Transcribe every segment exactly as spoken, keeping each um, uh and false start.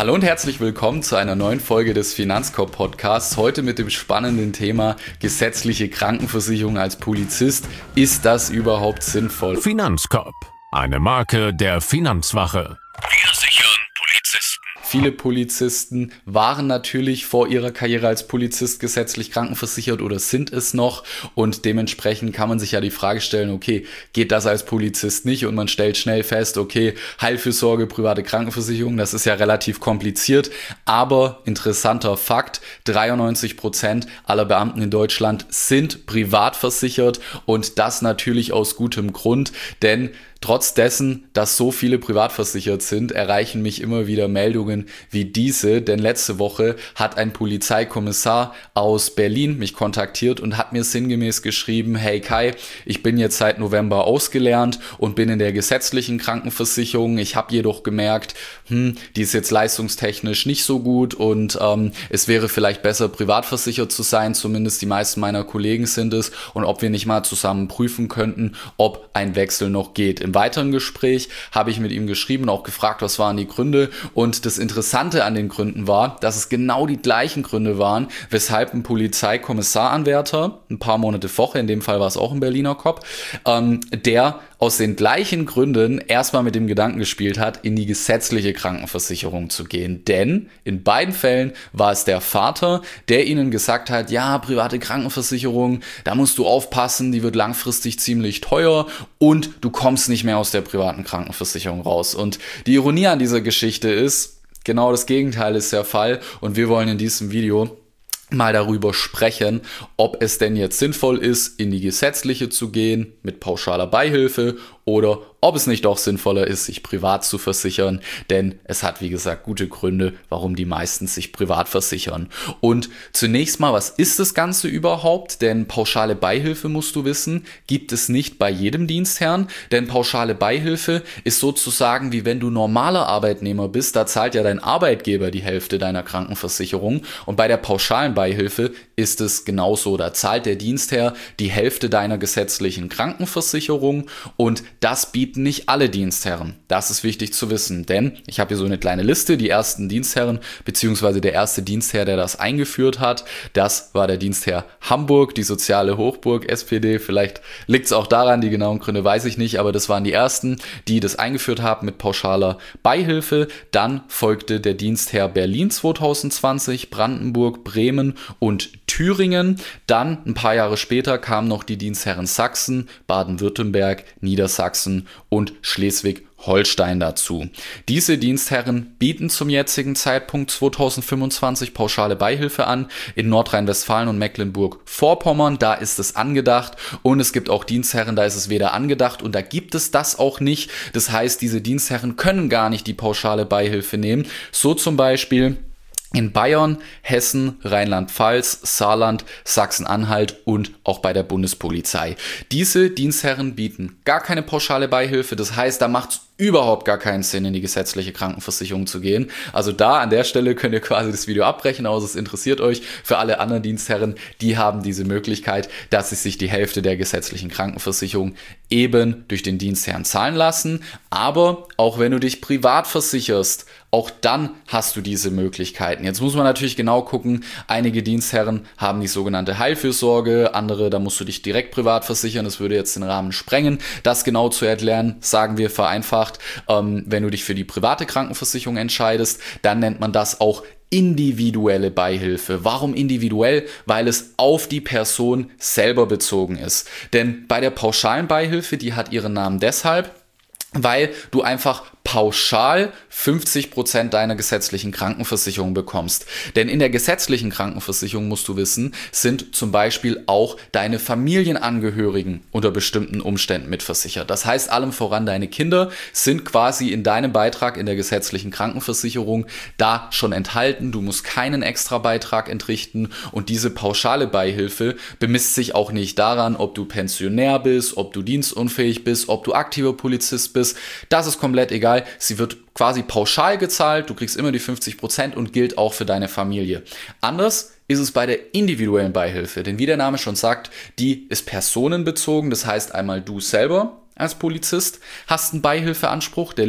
Hallo und herzlich willkommen zu einer neuen Folge des Finanzkorb Podcasts. Heute mit dem spannenden Thema gesetzliche Krankenversicherung als Polizist. Ist das überhaupt sinnvoll? Finanzkorb, eine Marke der Finanzwache. Wir sichern Polizisten. Viele Polizisten waren natürlich vor ihrer Karriere als Polizist gesetzlich krankenversichert oder sind es noch, und dementsprechend kann man sich ja die Frage stellen, okay, geht das als Polizist nicht, und man stellt schnell fest, okay, Heilfürsorge, private Krankenversicherung, das ist ja relativ kompliziert, aber interessanter Fakt, dreiundneunzig Prozent aller Beamten in Deutschland sind privat versichert, und das natürlich aus gutem Grund, denn trotz dessen, dass so viele privat versichert sind, erreichen mich immer wieder Meldungen wie diese, denn letzte Woche hat ein Polizeikommissar aus Berlin mich kontaktiert und hat mir sinngemäß geschrieben, hey Kai, ich bin jetzt seit November ausgelernt und bin in der gesetzlichen Krankenversicherung, ich habe jedoch gemerkt, hm, die ist jetzt leistungstechnisch nicht so gut und ähm, es wäre vielleicht besser, privat versichert zu sein, zumindest die meisten meiner Kollegen sind es, und ob wir nicht mal zusammen prüfen könnten, ob ein Wechsel noch geht. Im weiteren Gespräch habe ich mit ihm geschrieben und auch gefragt, was waren die Gründe, und das Interessante an den Gründen war, dass es genau die gleichen Gründe waren, weshalb ein Polizeikommissaranwärter ein paar Monate vorher, in dem Fall war es auch ein Berliner Cop, ähm, der aus den gleichen Gründen erstmal mit dem Gedanken gespielt hat, in die gesetzliche Krankenversicherung zu gehen. Denn in beiden Fällen war es der Vater, der ihnen gesagt hat, ja, private Krankenversicherung, da musst du aufpassen, die wird langfristig ziemlich teuer und du kommst nicht mehr aus der privaten Krankenversicherung raus. Und die Ironie an dieser Geschichte ist, genau das Gegenteil ist der Fall, und wir wollen in diesem Video mal darüber sprechen, ob es denn jetzt sinnvoll ist, in die gesetzliche zu gehen mit pauschaler Beihilfe oder ob es nicht doch sinnvoller ist, sich privat zu versichern, denn es hat, wie gesagt, gute Gründe, warum die meisten sich privat versichern. Und zunächst mal, was ist das Ganze überhaupt? Denn pauschale Beihilfe, musst du wissen, gibt es nicht bei jedem Dienstherrn, denn pauschale Beihilfe ist sozusagen wie wenn du normaler Arbeitnehmer bist, da zahlt ja dein Arbeitgeber die Hälfte deiner Krankenversicherung, und bei der pauschalen Beihilfe ist es genauso, da zahlt der Dienstherr die Hälfte deiner gesetzlichen Krankenversicherung, und das bieten nicht alle Dienstherren. Das ist wichtig zu wissen, denn ich habe hier so eine kleine Liste, die ersten Dienstherren, beziehungsweise der erste Dienstherr, der das eingeführt hat, das war der Dienstherr Hamburg, die soziale Hochburg, S P D, vielleicht liegt es auch daran, die genauen Gründe weiß ich nicht, aber das waren die ersten, die das eingeführt haben mit pauschaler Beihilfe. Dann folgte der Dienstherr Berlin zwanzig zwanzig, Brandenburg, Bremen und Thüringen. Dann, ein paar Jahre später, kamen noch die Dienstherren Sachsen, Baden-Württemberg, Niedersachsen und Schleswig-Holstein dazu. Diese Dienstherren bieten zum jetzigen Zeitpunkt zwanzig fünfundzwanzig pauschale Beihilfe an. In Nordrhein-Westfalen und Mecklenburg-Vorpommern, da ist es angedacht, und es gibt auch Dienstherren, da ist es weder angedacht und da gibt es das auch nicht. Das heißt, diese Dienstherren können gar nicht die pauschale Beihilfe nehmen. So zum Beispiel in Bayern, Hessen, Rheinland-Pfalz, Saarland, Sachsen-Anhalt und auch bei der Bundespolizei. Diese Dienstherren bieten gar keine pauschale Beihilfe, das heißt, da macht es überhaupt gar keinen Sinn, in die gesetzliche Krankenversicherung zu gehen. Also da an der Stelle könnt ihr quasi das Video abbrechen, außer es interessiert euch. Für alle anderen Dienstherren, die haben diese Möglichkeit, dass sie sich die Hälfte der gesetzlichen Krankenversicherung eben durch den Dienstherrn zahlen lassen. Aber auch wenn du dich privat versicherst, auch dann hast du diese Möglichkeiten. Jetzt muss man natürlich genau gucken, einige Dienstherren haben die sogenannte Heilfürsorge, andere, da musst du dich direkt privat versichern, das würde jetzt den Rahmen sprengen. Das genau zu erklären, sagen wir vereinfacht, ähm, wenn du dich für die private Krankenversicherung entscheidest, dann nennt man das auch individuelle Beihilfe. Warum individuell? Weil es auf die Person selber bezogen ist. Denn bei der pauschalen Beihilfe, die hat ihren Namen deshalb, weil du einfach pauschal fünfzig Prozent deiner gesetzlichen Krankenversicherung bekommst. Denn in der gesetzlichen Krankenversicherung, musst du wissen, sind zum Beispiel auch deine Familienangehörigen unter bestimmten Umständen mitversichert. Das heißt, allem voran deine Kinder sind quasi in deinem Beitrag in der gesetzlichen Krankenversicherung da schon enthalten. Du musst keinen extra Beitrag entrichten, und diese pauschale Beihilfe bemisst sich auch nicht daran, ob du Pensionär bist, ob du dienstunfähig bist, ob du aktiver Polizist bist. Das ist komplett egal. Sie wird quasi pauschal gezahlt, du kriegst immer die fünfzig Prozent und gilt auch für deine Familie. Anders ist es bei der individuellen Beihilfe, denn wie der Name schon sagt, die ist personenbezogen, das heißt einmal du selber als Polizist hast einen Beihilfeanspruch, der liegt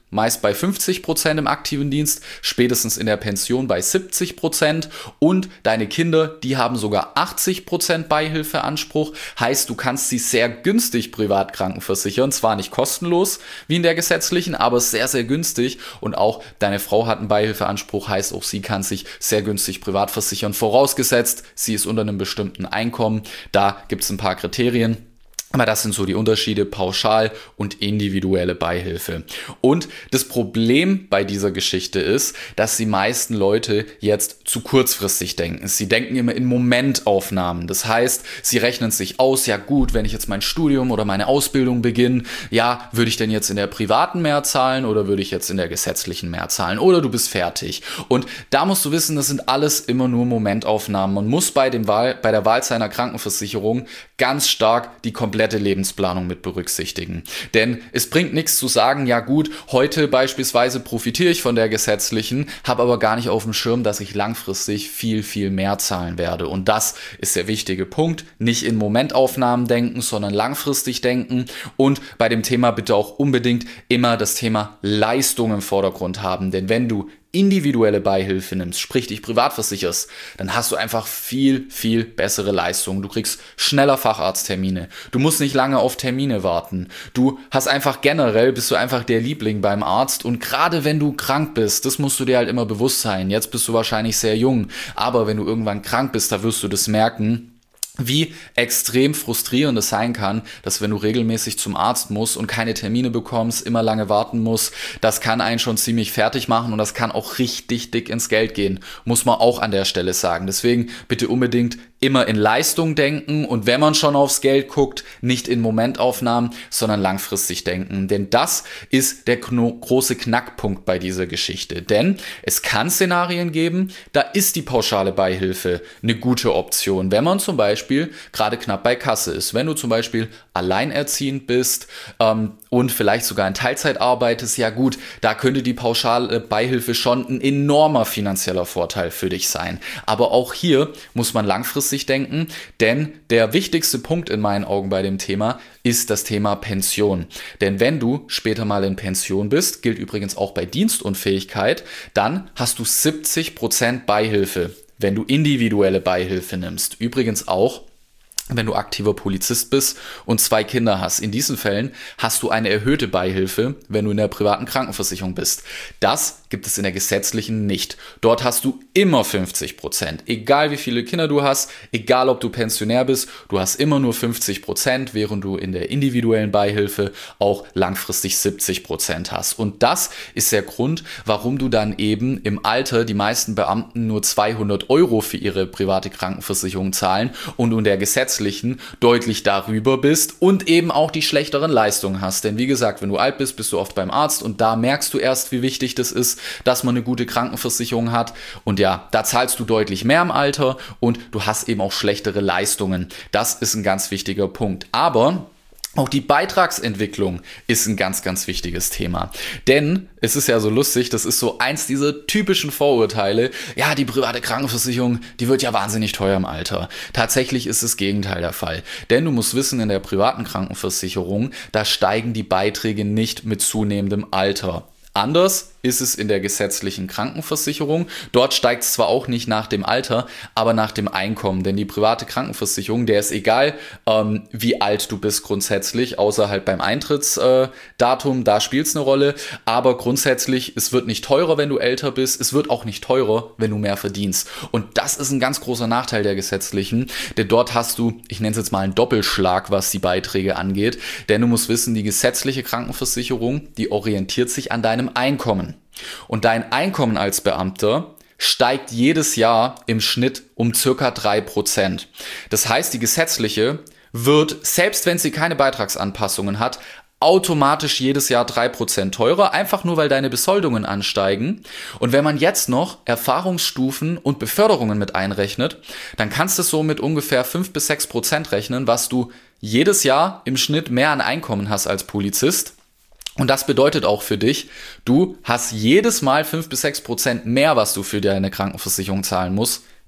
meist bei fünfzig Prozent im aktiven Dienst, spätestens in der Pension bei siebzig Prozent und deine Kinder, die haben sogar achtzig Prozent Beihilfeanspruch, heißt, du kannst sie sehr günstig privat krankenversichern, zwar nicht kostenlos wie in der gesetzlichen, aber sehr, sehr günstig und auch deine Frau hat einen Beihilfeanspruch, heißt auch sie kann sich sehr günstig privat versichern, vorausgesetzt, sie ist unter einem bestimmten Einkommen, da gibt es ein paar Kriterien. Aber das sind so die Unterschiede, pauschal und individuelle Beihilfe. Und das Problem bei dieser Geschichte ist, dass die meisten Leute jetzt zu kurzfristig denken. Sie denken immer in Momentaufnahmen. Das heißt, sie rechnen sich aus, ja gut, wenn ich jetzt mein Studium oder meine Ausbildung beginne, ja, würde ich denn jetzt in der privaten mehr zahlen oder würde ich jetzt in der gesetzlichen mehr zahlen? Oder du bist fertig. Und da musst du wissen, das sind alles immer nur Momentaufnahmen. Man muss bei, dem Wahl, bei der Wahl seiner Krankenversicherung ganz stark die komplette Lebensplanung mit berücksichtigen. Denn es bringt nichts zu sagen, ja gut, heute beispielsweise profitiere ich von der gesetzlichen, habe aber gar nicht auf dem Schirm, dass ich langfristig viel, viel mehr zahlen werde. Und das ist der wichtige Punkt. Nicht in Momentaufnahmen denken, sondern langfristig denken. Und bei dem Thema bitte auch unbedingt immer das Thema Leistung im Vordergrund haben. Denn wenn du individuelle Beihilfe nimmst, sprich dich privat versicherst, dann hast du einfach viel, viel bessere Leistungen. Du kriegst schneller Facharzttermine. Du musst nicht lange auf Termine warten. Du hast einfach generell, bist du einfach der Liebling beim Arzt und gerade wenn du krank bist, das musst du dir halt immer bewusst sein. Jetzt bist du wahrscheinlich sehr jung, aber wenn du irgendwann krank bist, da wirst du das merken, wie extrem frustrierend es sein kann, dass wenn du regelmäßig zum Arzt musst und keine Termine bekommst, immer lange warten musst, das kann einen schon ziemlich fertig machen und das kann auch richtig dick ins Geld gehen, muss man auch an der Stelle sagen. Deswegen bitte unbedingt immer in Leistung denken und wenn man schon aufs Geld guckt, nicht in Momentaufnahmen, sondern langfristig denken. Denn das ist der kno- große Knackpunkt bei dieser Geschichte. Denn es kann Szenarien geben, da ist die pauschale Beihilfe eine gute Option, wenn man zum Beispiel gerade knapp bei Kasse ist. Wenn du zum Beispiel alleinerziehend bist ähm, und vielleicht sogar in Teilzeit arbeitest, ja gut, da könnte die pauschale Beihilfe schon ein enormer finanzieller Vorteil für dich sein. Aber auch hier muss man langfristig denken, denn der wichtigste Punkt in meinen Augen bei dem Thema ist das Thema Pension. Denn wenn du später mal in Pension bist, gilt übrigens auch bei Dienstunfähigkeit, dann hast du siebzig Prozent Beihilfe, wenn du individuelle Beihilfe nimmst. Übrigens auch, wenn du aktiver Polizist bist und zwei Kinder hast. In diesen Fällen hast du eine erhöhte Beihilfe, wenn du in der privaten Krankenversicherung bist. Das gibt es in der gesetzlichen nicht. Dort hast du immer fünfzig Prozent. Egal wie viele Kinder du hast, egal ob du Pensionär bist, du hast immer nur fünfzig Prozent, während du in der individuellen Beihilfe auch langfristig siebzig Prozent hast. Und das ist der Grund, warum du dann eben im Alter die meisten Beamten nur zweihundert Euro für ihre private Krankenversicherung zahlen und in der gesetzlichen deutlich darüber bist und eben auch die schlechteren Leistungen hast. Denn wie gesagt, wenn du alt bist, bist du oft beim Arzt und da merkst du erst, wie wichtig das ist, dass man eine gute Krankenversicherung hat. Und ja, da zahlst du deutlich mehr im Alter und du hast eben auch schlechtere Leistungen. Das ist ein ganz wichtiger Punkt. Aber auch die Beitragsentwicklung ist ein ganz, ganz wichtiges Thema. Denn es ist ja so lustig, das ist so eins dieser typischen Vorurteile. Ja, die private Krankenversicherung, die wird ja wahnsinnig teuer im Alter. Tatsächlich ist das Gegenteil der Fall. Denn du musst wissen, in der privaten Krankenversicherung, da steigen die Beiträge nicht mit zunehmendem Alter. Anders ist es in der gesetzlichen Krankenversicherung. Dort steigt es zwar auch nicht nach dem Alter, aber nach dem Einkommen. Denn die private Krankenversicherung, der ist egal, ähm, wie alt du bist grundsätzlich, außer halt beim Eintrittsdatum, äh, da spielt es eine Rolle. Aber grundsätzlich, es wird nicht teurer, wenn du älter bist. Es wird auch nicht teurer, wenn du mehr verdienst. Und das ist ein ganz großer Nachteil der gesetzlichen. Denn dort hast du, ich nenne es jetzt mal einen Doppelschlag, was die Beiträge angeht. Denn du musst wissen, die gesetzliche Krankenversicherung, die orientiert sich an deinem Einkommen. Und dein Einkommen als Beamter steigt jedes Jahr im Schnitt um circa drei Prozent. Das heißt, die gesetzliche wird, selbst wenn sie keine Beitragsanpassungen hat, automatisch jedes Jahr drei Prozent teurer, einfach nur, weil deine Besoldungen ansteigen. Und wenn man jetzt noch Erfahrungsstufen und Beförderungen mit einrechnet, dann kannst du so mit ungefähr fünf bis sechs Prozent rechnen, was du jedes Jahr im Schnitt mehr an Einkommen hast als Polizist. Und das bedeutet auch für dich, du hast jedes Mal fünf bis sechs Prozent mehr, was du für deine Krankenversicherung zahlen musst,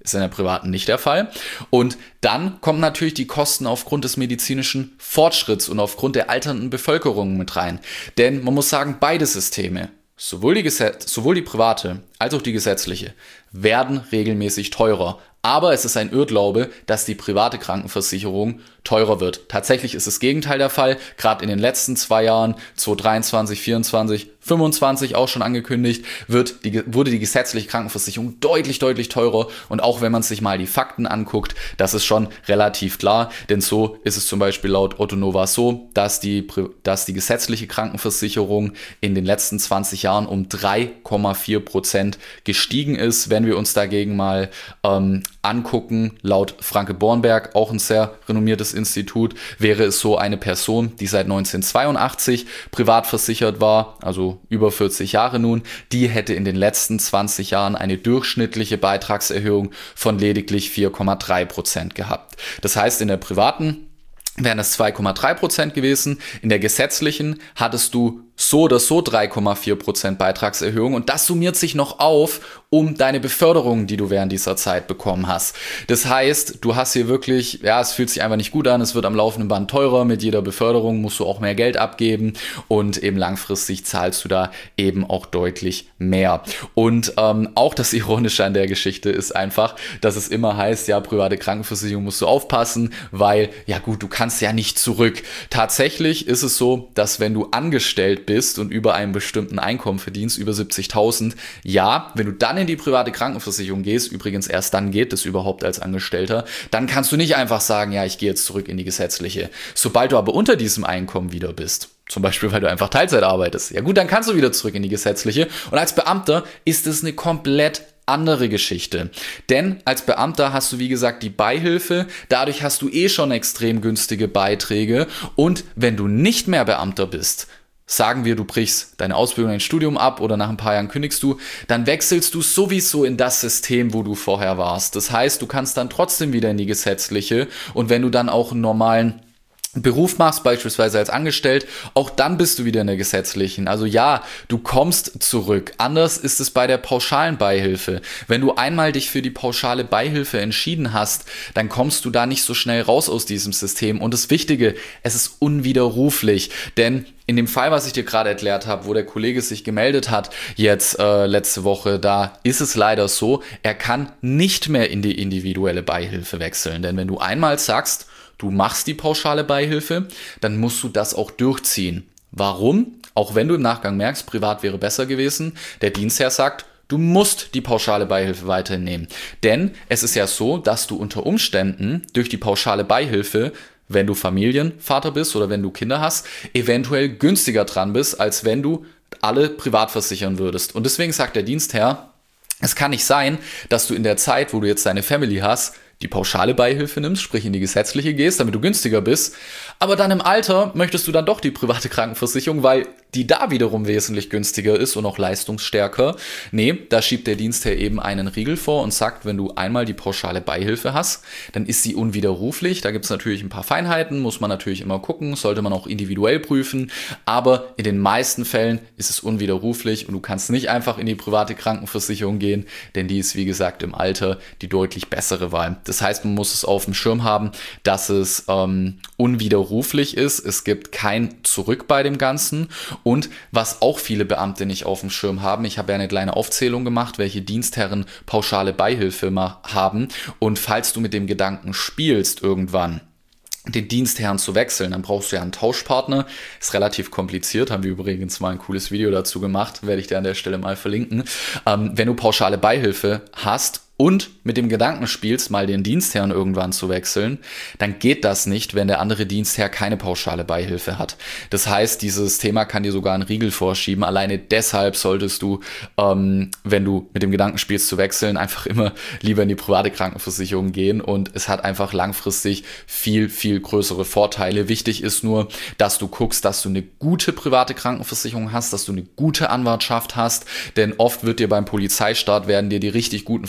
Ist in der privaten nicht der Fall. Und dann kommen natürlich die Kosten aufgrund des medizinischen Fortschritts und aufgrund der alternden Bevölkerung mit rein. Denn man muss sagen, beide Systeme, sowohl die, Gesetz- sowohl die private als auch die gesetzliche, werden regelmäßig teurer. Aber es ist ein Irrglaube, dass die private Krankenversicherung teurer wird. Tatsächlich ist das Gegenteil der Fall. Gerade in den letzten zwei Jahren, zwanzig dreiundzwanzig, vierundzwanzig, fünfundzwanzig auch schon angekündigt, wird die, wurde die gesetzliche Krankenversicherung deutlich, deutlich teurer. Und auch wenn man sich mal die Fakten anguckt, das ist schon relativ klar. Denn so ist es zum Beispiel laut Otto Nova so, dass die, dass die gesetzliche Krankenversicherung in den letzten zwanzig Jahren um drei Komma vier Prozent gestiegen ist. Wenn wir uns dagegen mal ähm, angucken, laut Franke Bornberg, auch ein sehr renommiertes Institut, wäre es so, eine Person, die seit neunzehnhundertzweiundachtzig privat versichert war, also über vierzig Jahre nun, die hätte in den letzten zwanzig Jahren eine durchschnittliche Beitragserhöhung von lediglich vier Komma drei Prozent gehabt. Das heißt, in der privaten wären es zwei Komma drei Prozent gewesen, in der gesetzlichen hattest du so oder so drei Komma vier Prozent Beitragserhöhung und das summiert sich noch auf um deine Beförderung, die du während dieser Zeit bekommen hast. Das heißt, du hast hier wirklich, ja, es fühlt sich einfach nicht gut an, es wird am laufenden Band teurer, mit jeder Beförderung musst du auch mehr Geld abgeben und eben langfristig zahlst du da eben auch deutlich mehr. Und ähm, auch das Ironische an der Geschichte ist einfach, dass es immer heißt, ja, private Krankenversicherung musst du aufpassen, weil, ja gut, du kannst ja nicht zurück. Tatsächlich ist es so, dass wenn du angestellt bist und über einen bestimmten Einkommen verdienst, über siebzigtausend, ja, wenn du dann in die private Krankenversicherung gehst, übrigens erst dann geht es überhaupt als Angestellter, dann kannst du nicht einfach sagen, ja, ich gehe jetzt zurück in die gesetzliche. Sobald du aber unter diesem Einkommen wieder bist, zum Beispiel, weil du einfach Teilzeit arbeitest, ja gut, dann kannst du wieder zurück in die gesetzliche und als Beamter ist es eine komplett andere Geschichte. Denn als Beamter hast du, wie gesagt, die Beihilfe, dadurch hast du eh schon extrem günstige Beiträge und wenn du nicht mehr Beamter bist, sagen wir, du brichst deine Ausbildung, dein Studium ab oder nach ein paar Jahren kündigst du, dann wechselst du sowieso in das System, wo du vorher warst. Das heißt, du kannst dann trotzdem wieder in die gesetzliche und wenn du dann auch einen normalen Beruf machst, beispielsweise als angestellt, auch dann bist du wieder in der gesetzlichen. Also ja, du kommst zurück. Anders ist es bei der pauschalen Beihilfe. Wenn du einmal dich für die pauschale Beihilfe entschieden hast, dann kommst du da nicht so schnell raus aus diesem System. Und das Wichtige, es ist unwiderruflich, denn in dem Fall, was ich dir gerade erklärt habe, wo der Kollege sich gemeldet hat, jetzt äh, letzte Woche, da ist es leider so, er kann nicht mehr in die individuelle Beihilfe wechseln. Denn wenn du einmal sagst, du machst die pauschale Beihilfe, dann musst du das auch durchziehen. Warum? Auch wenn du im Nachgang merkst, privat wäre besser gewesen, der Dienstherr sagt, du musst die pauschale Beihilfe weiterhin nehmen. Denn es ist ja so, dass du unter Umständen durch die pauschale Beihilfe, wenn du Familienvater bist oder wenn du Kinder hast, eventuell günstiger dran bist, als wenn du alle privat versichern würdest. Und deswegen sagt der Dienstherr, es kann nicht sein, dass du in der Zeit, wo du jetzt deine Family hast, die pauschale Beihilfe nimmst, sprich in die gesetzliche gehst, damit du günstiger bist, aber dann im Alter möchtest du dann doch die private Krankenversicherung, weil die da wiederum wesentlich günstiger ist und auch leistungsstärker. Nee, da schiebt der Dienstherr eben einen Riegel vor und sagt, wenn du einmal die pauschale Beihilfe hast, dann ist sie unwiderruflich. Da gibt es natürlich ein paar Feinheiten, muss man natürlich immer gucken, sollte man auch individuell prüfen, aber in den meisten Fällen ist es unwiderruflich und du kannst nicht einfach in die private Krankenversicherung gehen, denn die ist, wie gesagt, im Alter die deutlich bessere Wahl. Das heißt, man muss es auf dem Schirm haben, dass es ähm, unwiderruflich ist. Es gibt kein Zurück bei dem Ganzen. Und was auch viele Beamte nicht auf dem Schirm haben, ich habe ja eine kleine Aufzählung gemacht, welche Dienstherren pauschale Beihilfe haben. Und falls du mit dem Gedanken spielst irgendwann, den Dienstherren zu wechseln, dann brauchst du ja einen Tauschpartner. Ist relativ kompliziert, haben wir übrigens mal ein cooles Video dazu gemacht, werde ich dir an der Stelle mal verlinken. Ähm, wenn du pauschale Beihilfe hast und mit dem Gedanken spielst, mal den Dienstherrn irgendwann zu wechseln, dann geht das nicht, wenn der andere Dienstherr keine pauschale Beihilfe hat. Das heißt, dieses Thema kann dir sogar einen Riegel vorschieben. Alleine deshalb solltest du, ähm, wenn du mit dem Gedanken spielst zu wechseln, einfach immer lieber in die private Krankenversicherung gehen und es hat einfach langfristig viel, viel größere Vorteile. Wichtig ist nur, dass du guckst, dass du eine gute private Krankenversicherung hast, dass du eine gute Anwartschaft hast, denn oft wird dir beim Polizeistaat werden dir die richtig guten Versicherungen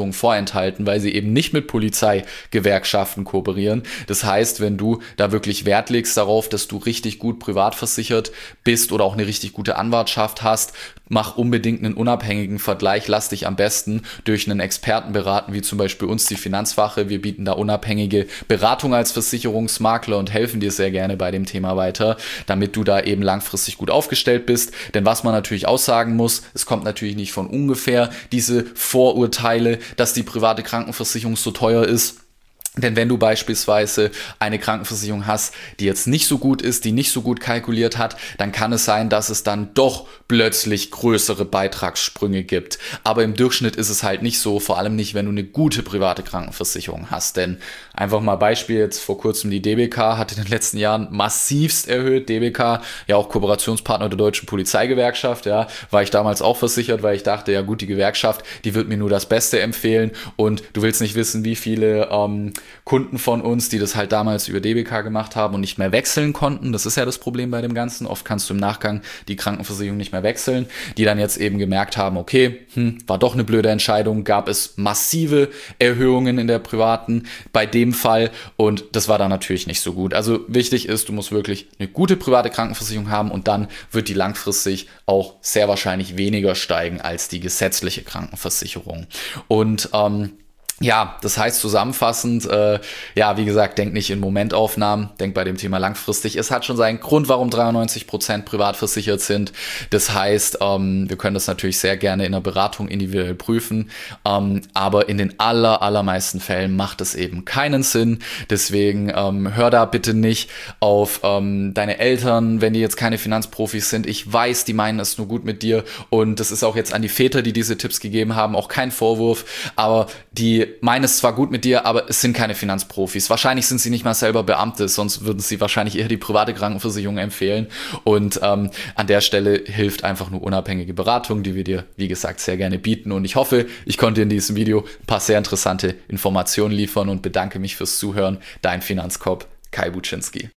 Versicherungen vorenthalten, weil sie eben nicht mit Polizeigewerkschaften kooperieren. Das heißt, wenn du da wirklich Wert legst darauf, dass du richtig gut privat versichert bist oder auch eine richtig gute Anwartschaft hast, mach unbedingt einen unabhängigen Vergleich, lass dich am besten durch einen Experten beraten, wie zum Beispiel uns, die Finanzwache. Wir bieten da unabhängige Beratung als Versicherungsmakler und helfen dir sehr gerne bei dem Thema weiter, damit du da eben langfristig gut aufgestellt bist. Denn was man natürlich aussagen muss, es kommt natürlich nicht von ungefähr, diese Vorurteile, dass die private Krankenversicherung so teuer ist. Denn wenn du beispielsweise eine Krankenversicherung hast, die jetzt nicht so gut ist, die nicht so gut kalkuliert hat, dann kann es sein, dass es dann doch plötzlich größere Beitragssprünge gibt. Aber im Durchschnitt ist es halt nicht so, vor allem nicht, wenn du eine gute private Krankenversicherung hast. Denn einfach mal Beispiel, jetzt vor kurzem die D B K hat in den letzten Jahren massivst erhöht. D B K, ja auch Kooperationspartner der Deutschen Polizeigewerkschaft, ja, war ich damals auch versichert, weil ich dachte, ja gut, die Gewerkschaft, die wird mir nur das Beste empfehlen und du willst nicht wissen, wie viele ähm, Kunden von uns, die das halt damals über D B K gemacht haben und nicht mehr wechseln konnten. Das ist ja das Problem bei dem Ganzen. Oft kannst du im Nachgang die Krankenversicherung nicht mehr wechseln, die dann jetzt eben gemerkt haben, okay, hm, war doch eine blöde Entscheidung, gab es massive Erhöhungen in der privaten bei dem Fall und das war dann natürlich nicht so gut. Also wichtig ist, du musst wirklich eine gute private Krankenversicherung haben und dann wird die langfristig auch sehr wahrscheinlich weniger steigen als die gesetzliche Krankenversicherung. Und ähm, ja, das heißt zusammenfassend, äh, ja, wie gesagt, denk nicht in Momentaufnahmen, denk bei dem Thema langfristig. Es hat schon seinen Grund, warum dreiundneunzig Prozent privat versichert sind. Das heißt, ähm, wir können das natürlich sehr gerne in der Beratung individuell prüfen, ähm, aber in den aller, allermeisten Fällen macht es eben keinen Sinn. Deswegen ähm, hör da bitte nicht auf ähm, deine Eltern, wenn die jetzt keine Finanzprofis sind. Ich weiß, die meinen es nur gut mit dir und das ist auch jetzt an die Väter, die diese Tipps gegeben haben, auch kein Vorwurf, aber die meinen es zwar gut mit dir, aber es sind keine Finanzprofis. Wahrscheinlich sind sie nicht mal selber Beamte, sonst würden sie wahrscheinlich eher die private Krankenversicherung empfehlen. Und ähm, an der Stelle hilft einfach nur unabhängige Beratung, die wir dir, wie gesagt, sehr gerne bieten. Und ich hoffe, ich konnte in diesem Video ein paar sehr interessante Informationen liefern und bedanke mich fürs Zuhören. Dein Finanzkorb, Kai Buczynski.